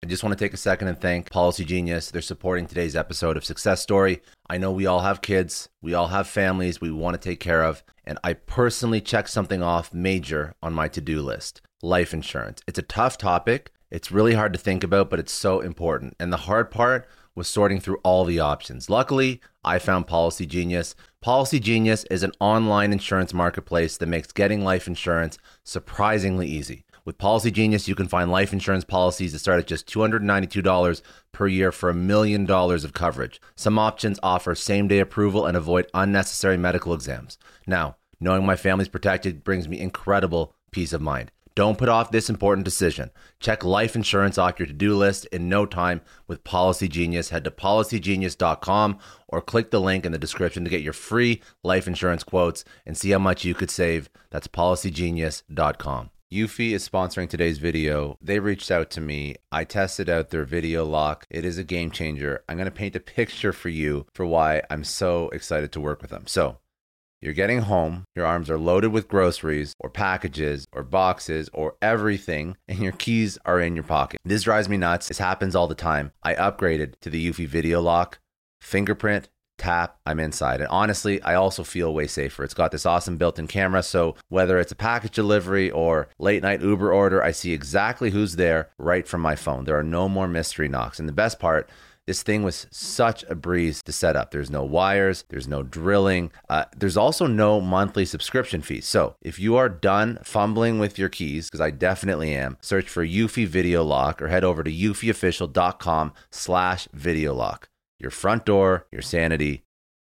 I just want to take a second and thank Policy Genius. They're supporting today's episode of Success Story. I know we all have kids, we all have families we want to take care of, and I personally checked something off major on my to-do list: life insurance. It's a tough topic. It's really hard to think about, but it's so important. And the hard part was sorting through all the options. Luckily, I found Policy Genius. Policy Genius is an online insurance marketplace that makes getting life insurance surprisingly easy. With Policy Genius, you can find life insurance policies that start at just $292 per year for $1 million of coverage. Some options offer same-day approval and avoid unnecessary medical exams. Now, knowing my family's protected brings me incredible peace of mind. Don't put off this important decision. Check life insurance off your to-do list in no time with Policy Genius. Head to policygenius.com or click the link in the description to get your free life insurance quotes and see how much you could save. That's policygenius.com. Eufy is sponsoring today's video. They reached out to me. I tested out their video lock. It is a game changer. I'm going to paint a picture for you for why I'm so excited to work with them. So, you're getting home, your arms are loaded with groceries or packages or boxes or everything, and your keys are in your pocket. This drives me nuts. This happens all the time. I upgraded to the Eufy video lock, fingerprint, tap, I'm inside. And honestly, I also feel way safer. It's got this awesome built-in camera, so whether it's a package delivery or late night Uber order, I see exactly who's there right from my phone. There are no more mystery knocks. And the best part, this thing was such a breeze to set up. There's no wires, there's no drilling. There's also no monthly subscription fees. So if you are done fumbling with your keys, because I definitely am, search for Eufy Video Lock or head over to eufyofficial.com/video lock. Your front door, your sanity.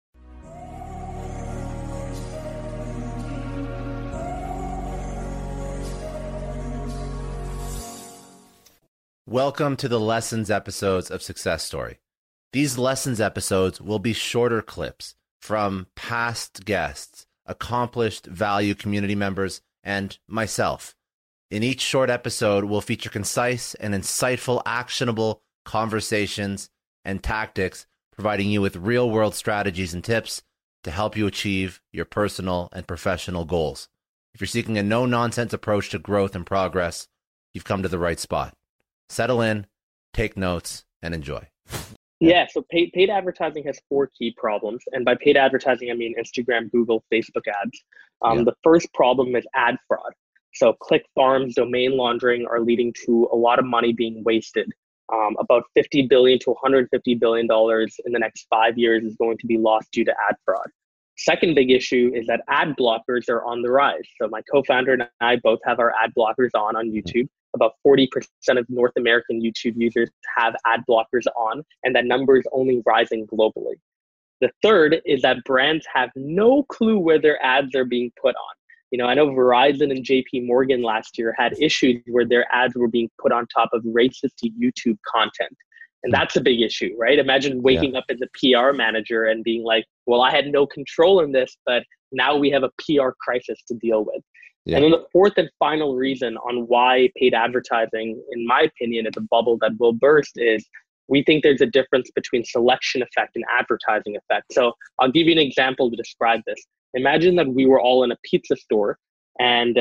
Welcome to the Lessons episodes of Success Story. These Lessons episodes will be shorter clips from past guests, accomplished value community members, and myself. In each short episode, we'll feature concise and insightful, actionable conversations and tactics, providing you with real-world strategies and tips to help you achieve your personal and professional goals. If you're seeking a no-nonsense approach to growth and progress, you've come to the right spot. Settle in, take notes, and enjoy. Yeah, so paid advertising has 4 key problems. And by paid advertising, I mean Instagram, Google, Facebook ads. The first problem is ad fraud. So click farms, domain laundering are leading to a lot of money being wasted. About $50 billion to $150 billion in the next 5 years is going to be lost due to ad fraud. Second big issue is that ad blockers are on the rise. So my co-founder and I both have our ad blockers on YouTube. About 40% of North American YouTube users have ad blockers on, and that number is only rising globally. The third is that brands have no clue where their ads are being put on. I know Verizon and JP Morgan last year had issues where their ads were being put on top of racist YouTube content. And that's a big issue, right? Imagine waking up as a PR manager and being like, well, I had no control in this, but now we have a PR crisis to deal with. Yeah. And then the fourth and final reason on why paid advertising, in my opinion, is a bubble that will burst is we think there's a difference between selection effect and advertising effect. So I'll give you an example to describe this. Imagine that we were all in a pizza store and,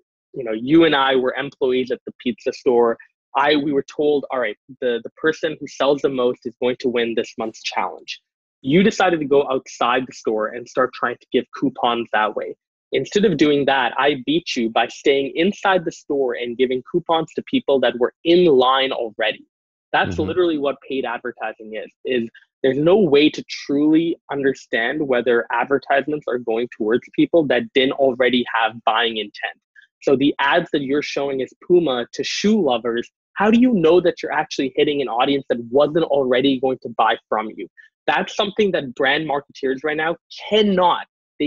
you and I were employees at the pizza store. We were told, all right, the person who sells the most is going to win this month's challenge. You decided to go outside the store and start trying to give coupons that way. Instead of doing that, I beat you by staying inside the store and giving coupons to people that were in line already. That's literally what paid advertising is there's no way to truly understand whether advertisements are going towards people that didn't already have buying intent. So the ads that you're showing as Puma to shoe lovers, how do you know that you're actually hitting an audience that wasn't already going to buy from you? That's something that brand marketeers right now cannot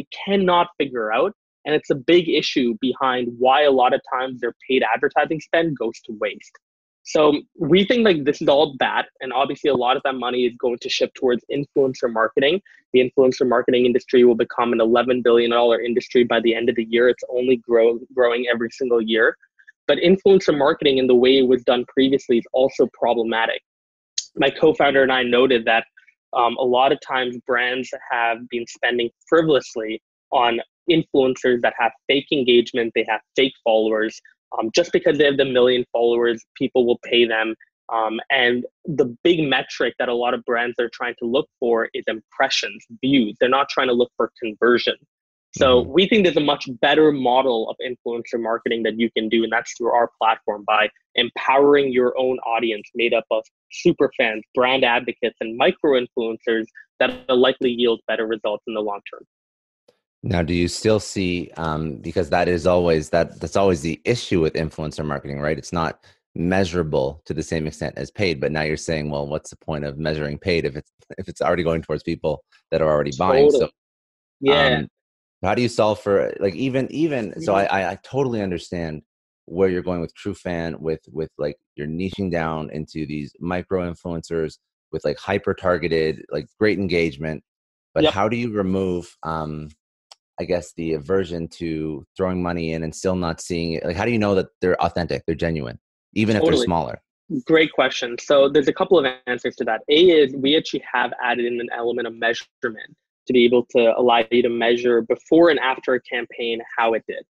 figure out. And it's a big issue behind why a lot of times their paid advertising spend goes to waste. So we think like this is all bad. And obviously a lot of that money is going to shift towards influencer marketing. The influencer marketing industry will become an $11 billion industry by the end of the year. It's only growing every single year. But influencer marketing in the way it was done previously is also problematic. My co-founder and I noted that a lot of times brands have been spending frivolously on influencers that have fake engagement, they have fake followers. Just because they have the million followers, people will pay them And the big metric that a lot of brands are trying to look for is impressions, views. They're not trying to look for conversion. So Mm-hmm. we think there's a much better model of influencer marketing that you can do, and that's through our platform by empowering your own audience made up of super fans, brand advocates, and micro influencers that will likely yield better results in the long term. Now, do you still see, because that is always that's always the issue with influencer marketing, right? It's not measurable to the same extent as paid. But now you're saying, well, what's the point of measuring paid if it's already going towards people that are already buying? So, Totally. Yeah. um, how do you solve for like even so? Mhm. I totally understand where you're going with TrueFan with like you're niching down into these micro influencers with like hyper targeted, like great engagement. But Yep. how do you remove I guess the aversion to throwing money in and still not seeing it? Like, how do you know that they're authentic, they're genuine, even if they're Totally. smaller? Great question. So there's a couple of answers to that. A is we actually have added in an element of measurement to be able to allow you to measure before and after a campaign how it did.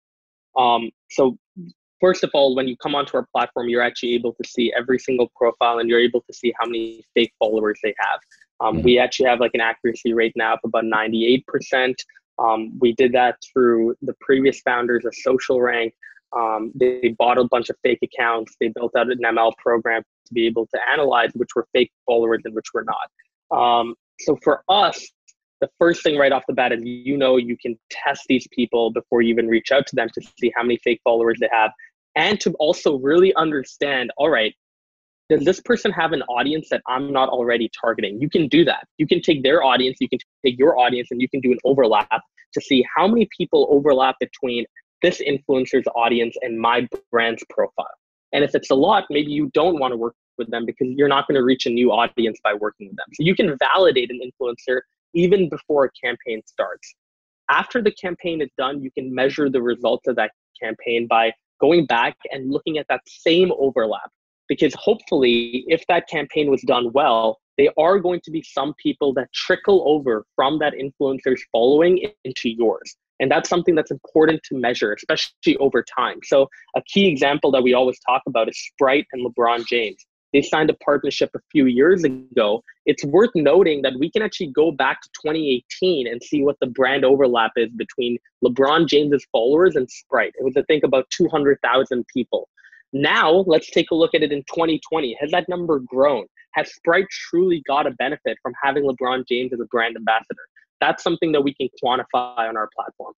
So first of all, when you come onto our platform, you're actually able to see every single profile and you're able to see how many fake followers they have. Mhm. We actually have like an accuracy rate now of about 98%. We did that through the previous founders of Social Rank. They bought a bunch of fake accounts. They built out an ML program to be able to analyze which were fake followers and which were not. So for us, the first thing right off the bat is you can test these people before you even reach out to them to see how many fake followers they have and to also really understand, all right, does this person have an audience that I'm not already targeting? You can do that. You can take their audience, you can take your audience, and you can do an overlap to see how many people overlap between this influencer's audience and my brand's profile. And if it's a lot, maybe you don't want to work with them because you're not going to reach a new audience by working with them. So you can validate an influencer even before a campaign starts. After the campaign is done, you can measure the results of that campaign by going back and looking at that same overlap. Because hopefully, if that campaign was done well, there are going to be some people that trickle over from that influencer's following into yours. And that's something that's important to measure, especially over time. So a key example that we always talk about is Sprite and LeBron James. They signed a partnership a few years ago. It's worth noting that we can actually go back to 2018 and see what the brand overlap is between LeBron James's followers and Sprite. It was, I think, about 200,000 people. Now, let's take a look at it in 2020. Has that number grown? Has Sprite truly got a benefit from having LeBron James as a brand ambassador? That's something that we can quantify on our platform.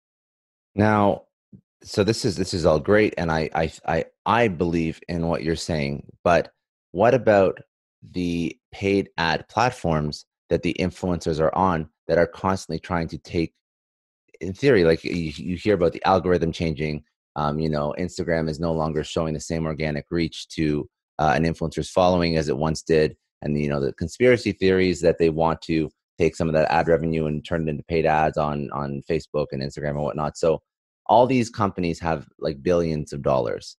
Now, so this is all great, and I believe in what you're saying. But what about the paid ad platforms that the influencers are on that are constantly trying to take, in theory, like you hear about the algorithm changing. Instagram is no longer showing the same organic reach to an influencer's following as it once did, and the conspiracy theories that they want to take some of that ad revenue and turn it into paid ads on Facebook and Instagram and whatnot. So all these companies have like billions of dollars,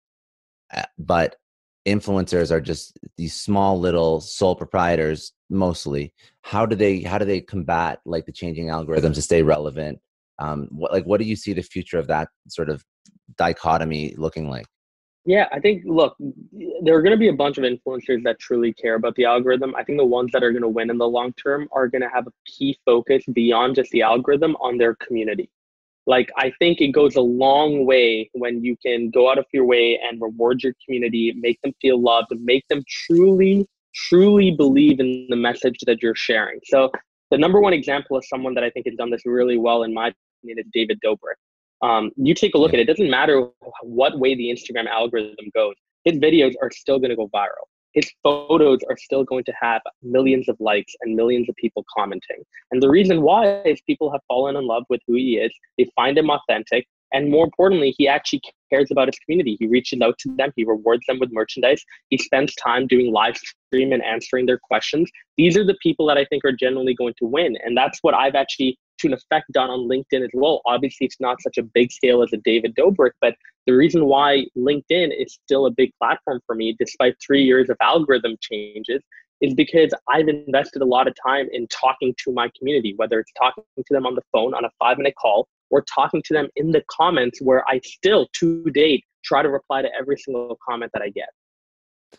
but influencers are just these small little sole proprietors mostly. How do they combat like the changing algorithms to stay relevant? What do you see the future of that sort of dichotomy looking like? Yeah, I think, look, there are going to be a bunch of influencers that truly care about the algorithm. I think the ones that are going to win in the long term are going to have a key focus beyond just the algorithm on their community. Like, I think it goes a long way when you can go out of your way and reward your community, make them feel loved, and make them truly, truly believe in the message that you're sharing. So the number one example of someone that I think has done this really well, in my opinion, is David Dobrik. You take a look Yeah. at it, it doesn't matter what way the Instagram algorithm goes, his videos are still going to go viral. His photos are still going to have millions of likes and millions of people commenting. And the reason why is people have fallen in love with who he is. They find him authentic. And more importantly, he actually cares about his community. He reaches out to them. He rewards them with merchandise. He spends time doing live stream and answering their questions. These are the people that I think are generally going to win. And that's what I've actually, to an effect, done on LinkedIn as well. Obviously, it's not such a big scale as a David Dobrik, but the reason why LinkedIn is still a big platform for me, despite 3 years of algorithm changes, is because I've invested a lot of time in talking to my community, whether it's talking to them on the phone on a 5-minute call or talking to them in the comments, where I still, to date, try to reply to every single comment that I get.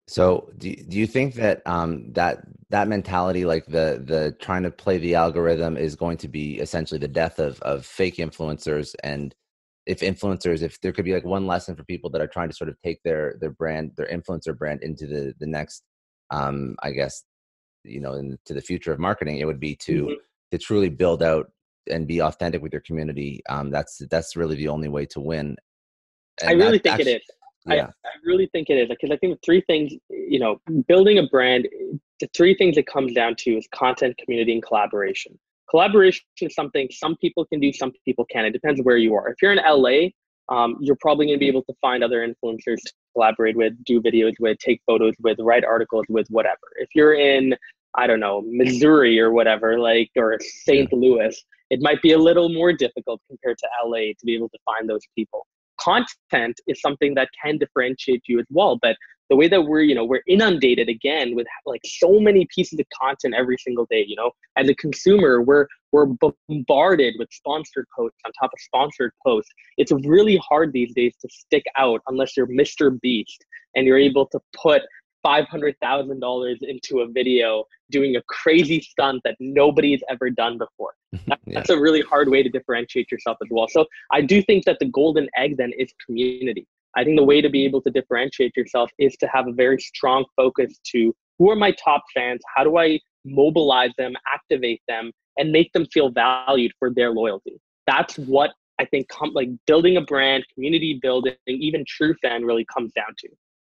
So do you think that that mentality, like the trying to play the algorithm, is going to be essentially the death of fake influencers? And if there could be like one lesson for people that are trying to sort of take their brand, their influencer brand into the next, I guess, into the future of marketing, it would be Mhm. to truly build out and be authentic with your community. That's really the only way to win. I And really that think it actually, is. yeah, I really think it is because I think the three things, building a brand, the three things it comes down to is content, community, and collaboration. Collaboration is something some people can do, some people can't. It depends where you are. If you're in LA, you're probably going to be able to find other influencers to collaborate with, do videos with, take photos with, write articles with, whatever. If you're in, I don't know, Missouri or whatever, like, or yeah, St. Louis, it might be a little more difficult compared to LA to be able to find those people. Content is something that can differentiate you as well, but the way that we're inundated again with like so many pieces of content every single day, as a consumer, we're bombarded with sponsored posts on top of sponsored posts. It's really hard these days to stick out unless you're Mr. Beast and you're able to put $500,000 into a video doing a crazy stunt that nobody's ever done before. yeah. That's a really hard way to differentiate yourself as well. So I do think that the golden egg then is community. I think the way to be able to differentiate yourself is to have a very strong focus to who are my top fans? How do I mobilize them, activate them, and make them feel valued for their loyalty? That's what I think like building a brand, community building, even true fan really comes down to.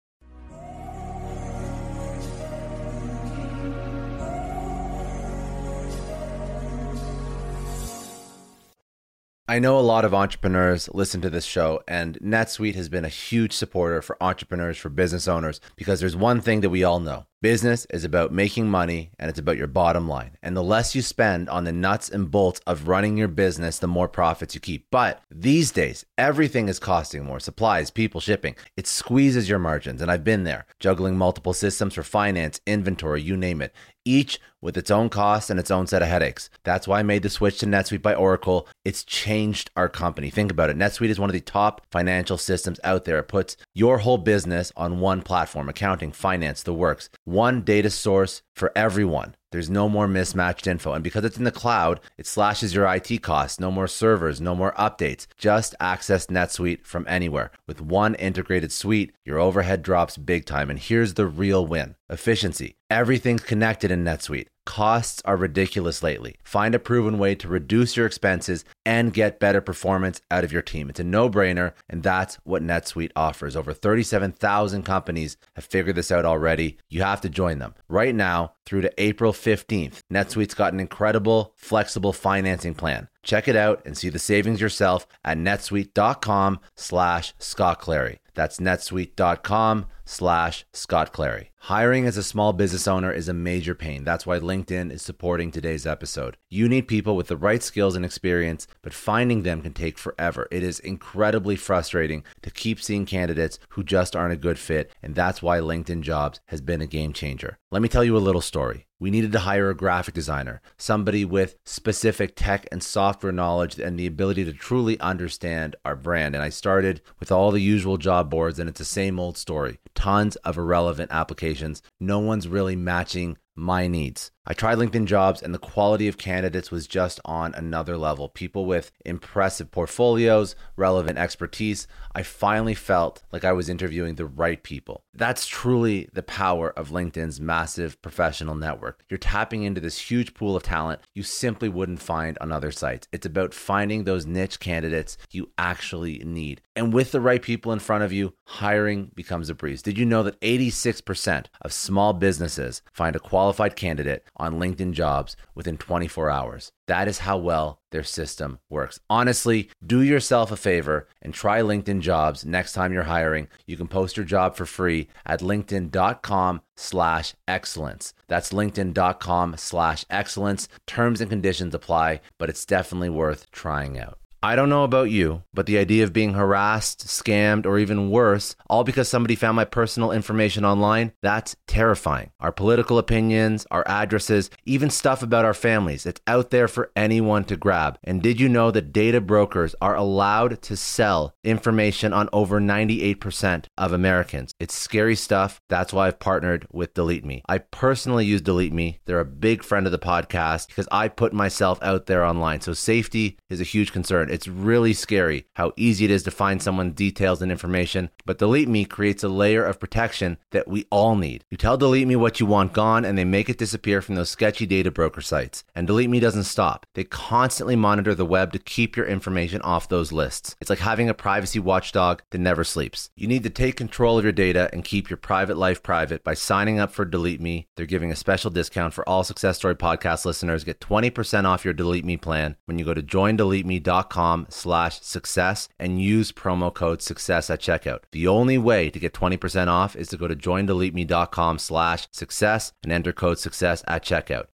I know a lot of entrepreneurs listen to this show, and NetSuite has been a huge supporter for entrepreneurs, for business owners, because there's one thing that we all know. Business is about making money, and it's about your bottom line. And the less you spend on the nuts and bolts of running your business, the more profits you keep. But these days, everything is costing more. Supplies, people, shipping. It squeezes your margins, and I've been there, juggling multiple systems for finance, inventory, you name it, each with its own costs and its own set of headaches. That's why I made the switch to NetSuite by Oracle. It's changed our company. Think about it. NetSuite is one of the top financial systems out there. It puts your whole business on one platform: accounting, finance, the works. One data source for everyone. There's no more mismatched info. And because it's in the cloud, it slashes your IT costs. No more servers, no more updates. Just access NetSuite from anywhere. With one integrated suite, your overhead drops big time. And here's the real win: efficiency. Everything's connected in NetSuite. Costs are ridiculous lately. Find a proven way to reduce your expenses and get better performance out of your team. It's a no-brainer, and that's what NetSuite offers. Over 37,000 companies have figured this out already. You have to join them. Right now, through to April 15th, NetSuite's got an incredible, flexible financing plan. Check it out and see the savings yourself at netsuite.com/Scott Clary. That's netsuite.com/Scott Clary. Hiring as a small business owner is a major pain. That's why LinkedIn is supporting today's episode. You need people with the right skills and experience, but finding them can take forever. It is incredibly frustrating to keep seeing candidates who just aren't a good fit, and that's why LinkedIn Jobs has been a game changer. Let me tell you a little story. We needed to hire a graphic designer, somebody with specific tech and software knowledge and the ability to truly understand our brand. And I started with all the usual job boards, and it's the same old story. Tons of irrelevant applications. No one's really matching my needs. I tried LinkedIn Jobs, and the quality of candidates was just on another level. People with impressive portfolios, relevant expertise. I finally felt like I was interviewing the right people. That's truly the power of LinkedIn's massive professional network. You're tapping into this huge pool of talent you simply wouldn't find on other sites. It's about finding those niche candidates you actually need. And with the right people in front of you, hiring becomes a breeze. Did you know that 86% of small businesses find a qualified candidate on LinkedIn Jobs within 24 hours? That is how well their system works. Honestly, do yourself a favor and try LinkedIn Jobs next time you're hiring. You can post your job for free at linkedin.com/excellence. That's linkedin.com/excellence. Terms and conditions apply, but it's definitely worth trying out. I don't know about you, but the idea of being harassed, scammed, or even worse, all because somebody found my personal information online, that's terrifying. Our political opinions, our addresses, even stuff about our families, it's out there for anyone to grab. And did you know that data brokers are allowed to sell information on over 98% of Americans? It's scary stuff. That's why I've partnered with Delete Me. I personally use Delete Me. They're a big friend of the podcast because I put myself out there online. So safety is a huge concern. It's really scary how easy it is to find someone's details and information, but Delete Me creates a layer of protection that we all need. You tell Delete Me what you want gone and they make it disappear from those sketchy data broker sites. And Delete Me doesn't stop. They constantly monitor the web to keep your information off those lists. It's like having a privacy watchdog that never sleeps. You need to take control of your data and keep your private life private by signing up for Delete Me. They're giving a special discount for all Success Story podcast listeners. Get 20% off your Delete Me plan when you go to joindeleteme.com/success and use promo code success at checkout. The only way to get 20% off is to go to joindeleteme.com/success and enter code success at checkout.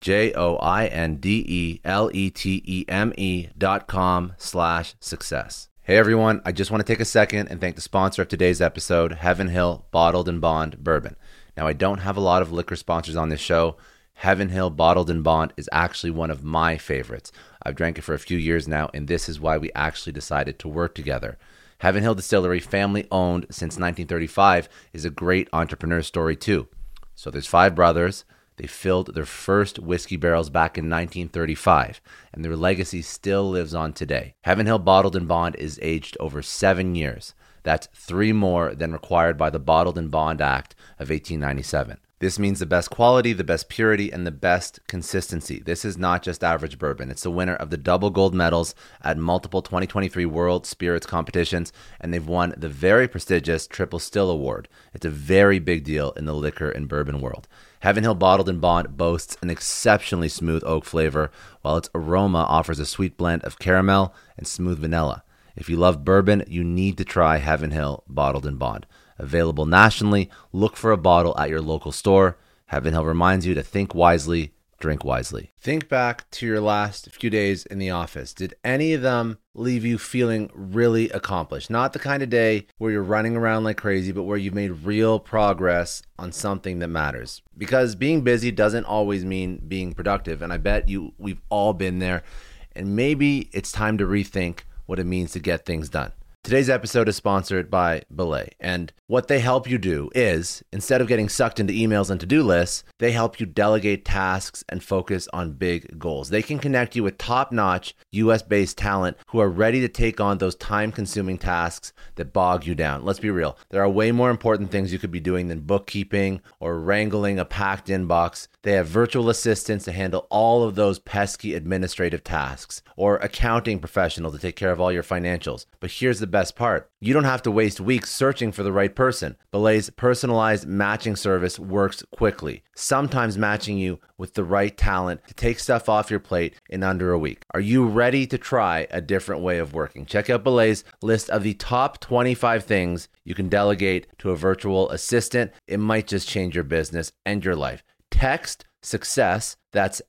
joindeleteme.com/success. Hey everyone, I just want to take a second and thank the sponsor of today's episode, Heaven Hill Bottled and Bond Bourbon. Now, I don't have a lot of liquor sponsors on this show. Heaven Hill Bottled and Bond is actually one of my favorites. I've drank it for a few years now, and this is why we actually decided to work together. Heaven Hill Distillery, family owned since 1935, is a great entrepreneur story too. So there's 5 brothers. They filled their first whiskey barrels back in 1935, and their legacy still lives on today. Heaven Hill Bottled and Bond is aged over 7 years. That's 3 more than required by the Bottled and Bond Act of 1897. This means the best quality, the best purity, and the best consistency. This is not just average bourbon. It's the winner of the double gold medals at multiple 2023 World Spirits competitions, and they've won the very prestigious Triple Still Award. It's a very big deal in the liquor and bourbon world. Heaven Hill Bottled and Bond boasts an exceptionally smooth oak flavor, while its aroma offers a sweet blend of caramel and smooth vanilla. If you love bourbon, you need to try Heaven Hill Bottled and Bond. Available nationally, look for a bottle at your local store. Heaven Hill reminds you to think wisely, drink wisely. Think back to your last few days in the office. Did any of them leave you feeling really accomplished? Not the kind of day where you're running around like crazy, but where you've made real progress on something that matters. Because being busy doesn't always mean being productive, and I bet we've all been there. And maybe it's time to rethink what it means to get things done. Today's episode is sponsored by Belay, and what they help you do is, instead of getting sucked into emails and to-do lists, they help you delegate tasks and focus on big goals. They can connect you with top-notch US-based talent who are ready to take on those time-consuming tasks that bog you down. Let's be real. There are way more important things you could be doing than bookkeeping or wrangling a packed inbox. They have virtual assistants to handle all of those pesky administrative tasks, or accounting professional to take care of all your financials. But here's the best part. You don't have to waste weeks searching for the right person. Belay's personalized matching service works quickly, sometimes matching you with the right talent to take stuff off your plate in under a week. Are you ready to try a different way of working? Check out Belay's list of the top 25 things you can delegate to a virtual assistant. It might just change your business and your life. Text SUCCESS, that's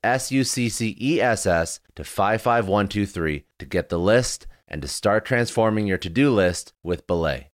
SUCCESS, to 55123 to get the list and to start transforming your to-do list with Belay.